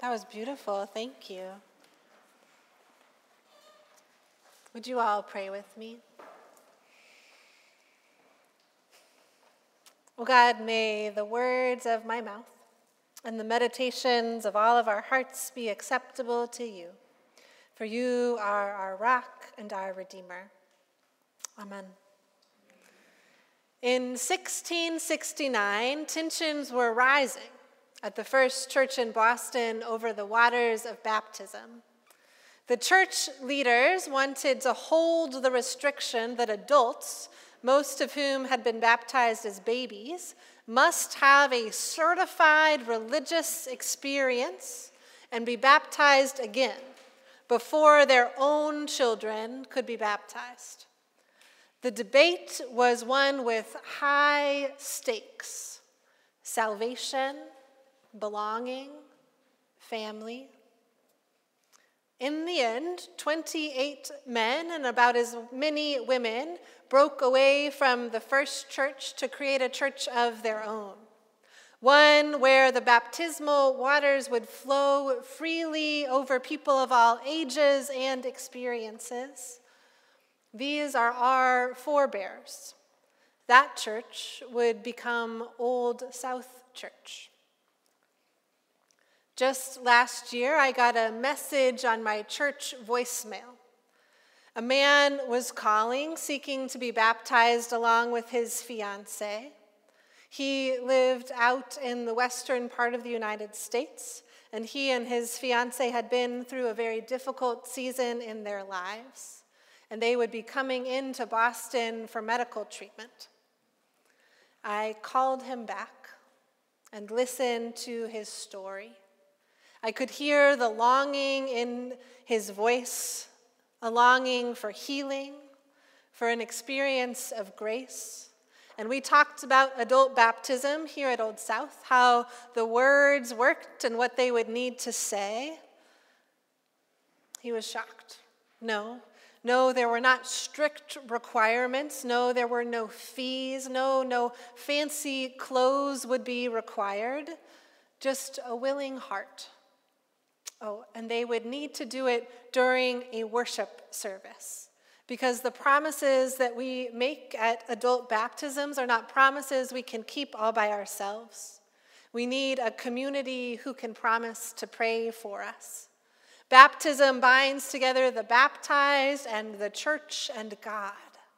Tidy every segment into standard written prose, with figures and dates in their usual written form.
That was beautiful. Thank you. Would you all pray with me? Oh God, may the words of my mouth and the meditations of all of our hearts be acceptable to you. For you are our rock and our Redeemer. Amen. In 1669, tensions were rising at the First Church in Boston over the waters of baptism. The church leaders wanted to hold the restriction that adults, most of whom had been baptized as babies, must have a certified religious experience and be baptized again before their own children could be baptized. The debate was one with high stakes: salvation, belonging, family. In the end, 28 men and about as many women broke away from the First Church to create a church of their own, one where the baptismal waters would flow freely over people of all ages and experiences. These are our forebears. That church would become Old South Church. Just last year, I got a message on my church voicemail. A man was calling, seeking to be baptized along with his fiancée. He lived out in the western part of the United States, and he and his fiancée had been through a very difficult season in their lives, and they would be coming into Boston for medical treatment. I called him back and listened to his story. I could hear the longing in his voice, a longing for healing, for an experience of grace. And we talked about adult baptism here at Old South, how the words worked and what they would need to say. He was shocked. No, there were not strict requirements. No, there were no fees. No fancy clothes would be required. Just a willing heart. Oh, and they would need to do it during a worship service, because the promises that we make at adult baptisms are not promises we can keep all by ourselves. We need a community who can promise to pray for us. Baptism binds together the baptized and the church and God.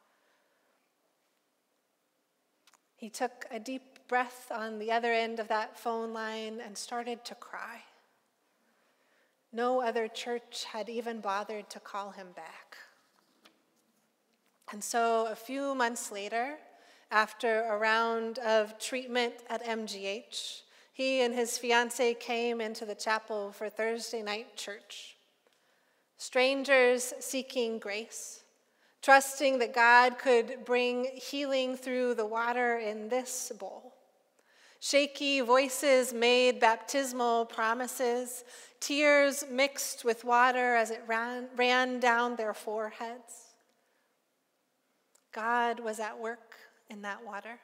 He took a deep breath on the other end of that phone line and started to cry. No other church had even bothered to call him back. And so a few months later, after a round of treatment at MGH, he and his fiancée came into the chapel for Thursday night church. Strangers seeking grace, trusting that God could bring healing through the water in this bowl. Shaky voices made baptismal promises, tears mixed with water as it ran down their foreheads. God was at work in that water.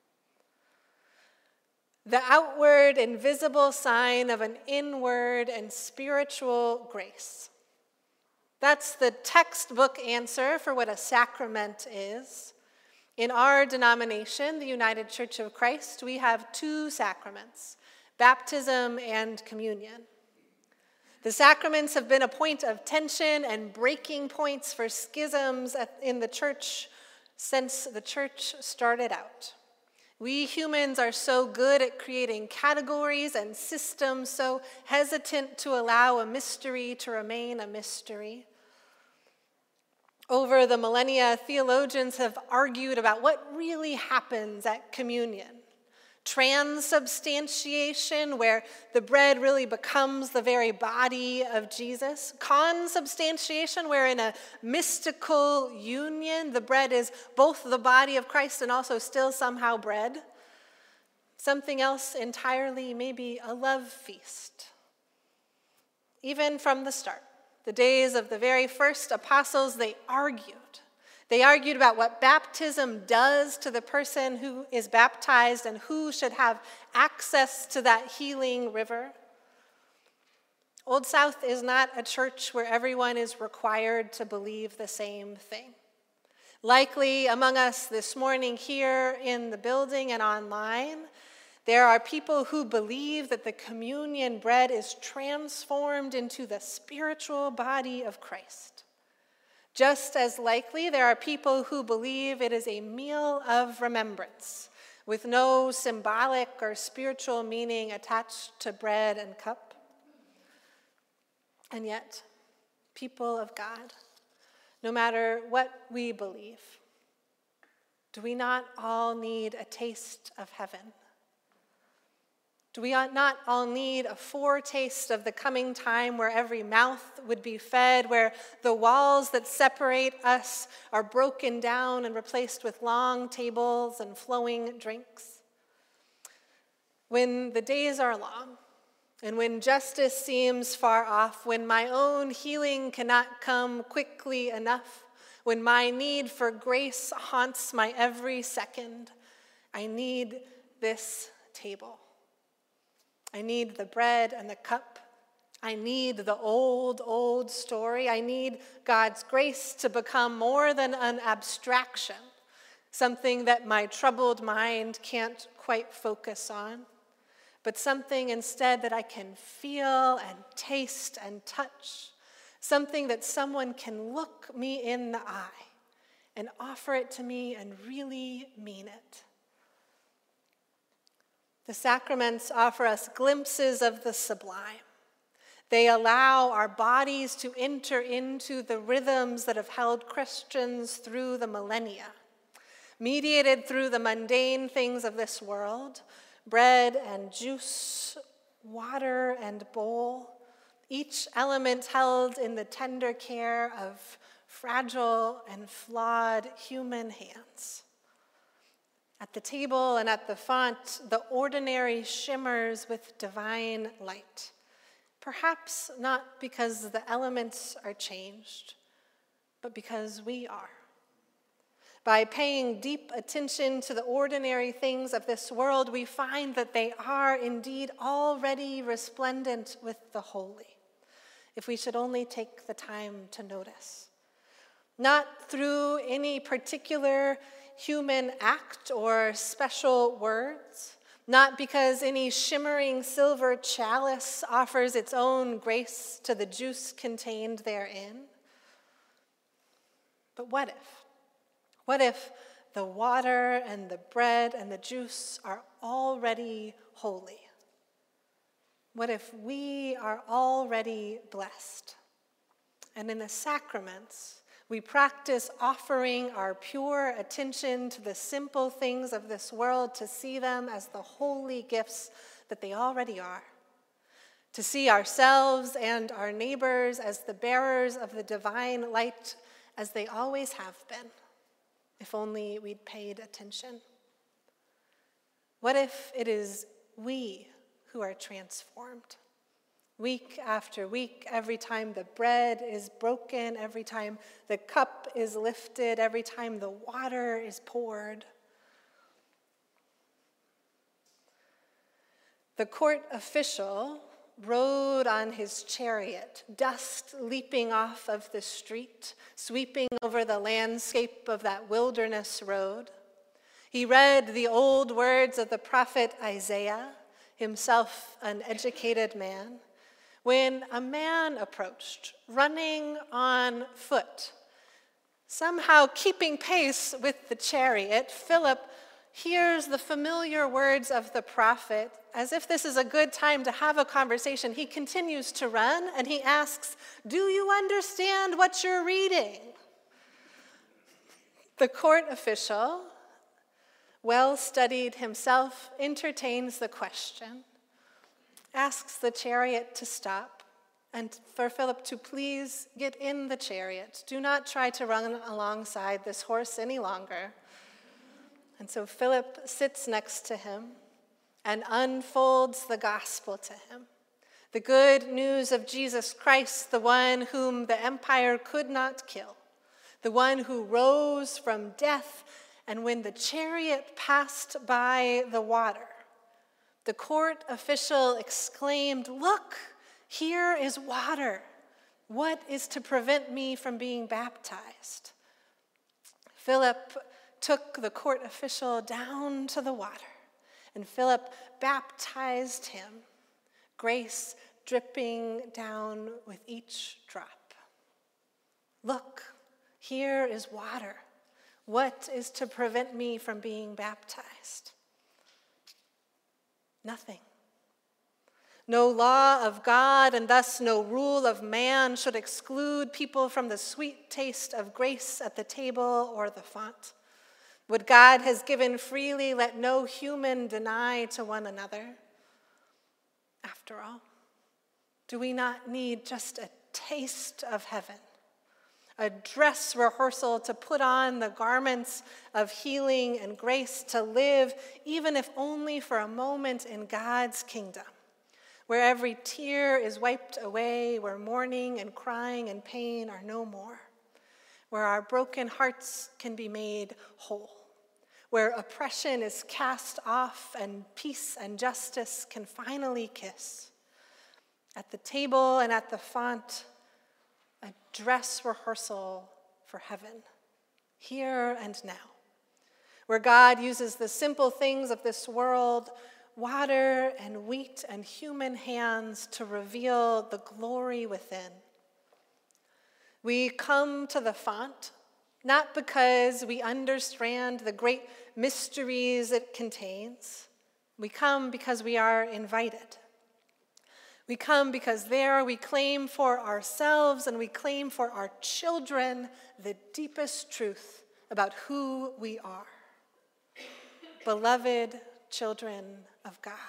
The outward and visible sign of an inward and spiritual grace. That's the textbook answer for what a sacrament is. In our denomination, the United Church of Christ, we have two sacraments, baptism and communion. The sacraments have been a point of tension and breaking points for schisms in the church since the church started out. We humans are so good at creating categories and systems, so hesitant to allow a mystery to remain a mystery. Over the millennia, theologians have argued about what really happens at communion. Transubstantiation, where the bread really becomes the very body of Jesus. Consubstantiation, where in a mystical union, the bread is both the body of Christ and also still somehow bread. Something else entirely, maybe a love feast. Even from the start, the days of the very first apostles, they argued. They argued about what baptism does to the person who is baptized and who should have access to that healing river. Old South is not a church where everyone is required to believe the same thing. Likely among us this morning here in the building and online, there are people who believe that the communion bread is transformed into the spiritual body of Christ. Just as likely, there are people who believe it is a meal of remembrance, with no symbolic or spiritual meaning attached to bread and cup. And yet, people of God, no matter what we believe, do we not all need a taste of heaven? Do we not all need a foretaste of the coming time where every mouth would be fed, where the walls that separate us are broken down and replaced with long tables and flowing drinks? When the days are long, and when justice seems far off, when my own healing cannot come quickly enough, when my need for grace haunts my every second, I need this table. I need the bread and the cup. I need the old story. I need God's grace to become more than an abstraction, something that my troubled mind can't quite focus on, but something instead that I can feel and taste and touch, something that someone can look me in the eye and offer it to me and really mean it. The sacraments offer us glimpses of the sublime. They allow our bodies to enter into the rhythms that have held Christians through the millennia, mediated through the mundane things of this world, bread and juice, water and bowl, each element held in the tender care of fragile and flawed human hands. At the table and at the font, the ordinary shimmers with divine light, perhaps not because the elements are changed, but because we are. By paying deep attention to the ordinary things of this world, we find that they are indeed already resplendent with the holy, if we should only take the time to notice. Not through any particular human act or special words, not because any shimmering silver chalice offers its own grace to the juice contained therein. But what if? What if the water and the bread and the juice are already holy? What if we are already blessed? And in the sacraments, we practice offering our pure attention to the simple things of this world, to see them as the holy gifts that they already are, to see ourselves and our neighbors as the bearers of the divine light as they always have been, if only we'd paid attention. What if it is we who are transformed? Week after week, every time the bread is broken, every time the cup is lifted, every time the water is poured. The court official rode on his chariot, dust leaping off of the street, sweeping over the landscape of that wilderness road. He read the old words of the prophet Isaiah, himself an educated man, when a man approached, running on foot. Somehow keeping pace with the chariot, Philip hears the familiar words of the prophet. As if this is a good time to have a conversation, he continues to run and he asks, "Do you understand what you're reading?" The court official, well studied himself, entertains the question, asks the chariot to stop, and for Philip to please get in the chariot. Do not try to run alongside this horse any longer. And so Philip sits next to him and unfolds the gospel to him. The good news of Jesus Christ, the one whom the empire could not kill, the one who rose from death, and when the chariot passed by the water, the court official exclaimed, "Look, Here is water. What is to prevent me from being baptized? Philip took the court official down to the water, and Philip baptized him, grace dripping down with each drop. Look, here is water. What is to prevent me from being baptized? Nothing. No law of God and thus no rule of man should exclude people from the sweet taste of grace at the table or the font. What God has given freely, let no human deny to one another. After all, do we not need just a taste of heaven? A dress rehearsal to put on the garments of healing and grace, to live, even if only for a moment, in God's kingdom, where every tear is wiped away, where mourning and crying and pain are no more, where our broken hearts can be made whole, where oppression is cast off and peace and justice can finally kiss. At the table and at the font, a dress rehearsal for heaven, here and now, where God uses the simple things of this world, water and wheat and human hands, to reveal the glory within. We come to the font not because we understand the great mysteries it contains. We come because we are invited. We come because there we claim for ourselves and we claim for our children the deepest truth about who we are. Beloved children of God.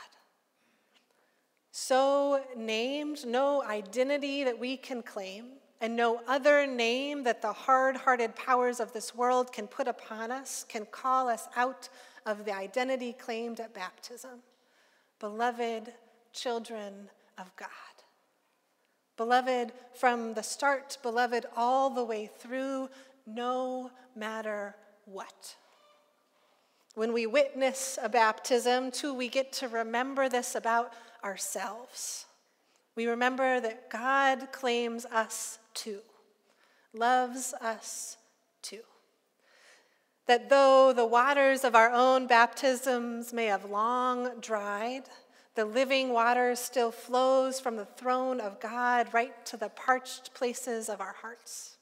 So named, no identity that we can claim, and no other name that the hard-hearted powers of this world can put upon us can call us out of the identity claimed at baptism. Beloved children of God. Beloved from the start, beloved all the way through, no matter what. When we witness a baptism, too, we get to remember this about ourselves. We remember that God claims us too, loves us too. That though the waters of our own baptisms may have long dried, the living water still flows from the throne of God right to the parched places of our hearts.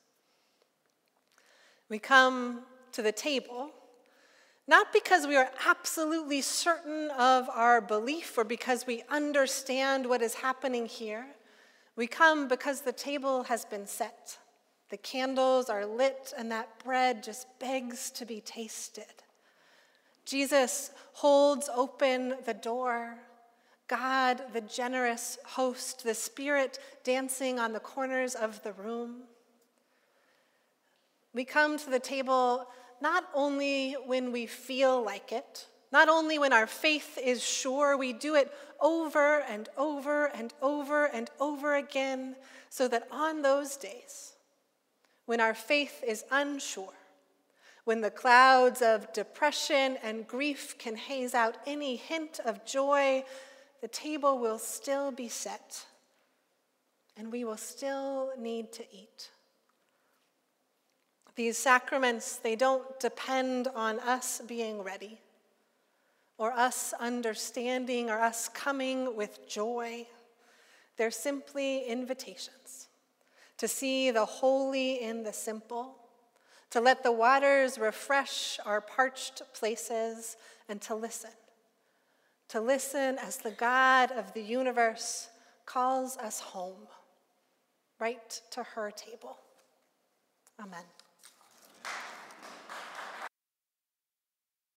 We come to the table not because we are absolutely certain of our belief or because we understand what is happening here. We come because the table has been set. The candles are lit and that bread just begs to be tasted. Jesus holds open the door. God, the generous host, the Spirit dancing on the corners of the room. We come to the table not only when we feel like it, not only when our faith is sure, we do it over and over and over and over again, so that on those days, when our faith is unsure, when the clouds of depression and grief can haze out any hint of joy, the table will still be set, and we will still need to eat. These sacraments, they don't depend on us being ready, or us understanding, or us coming with joy. They're simply invitations to see the holy in the simple, to let the waters refresh our parched places, and to listen as the God of the universe calls us home, right to her table. Amen.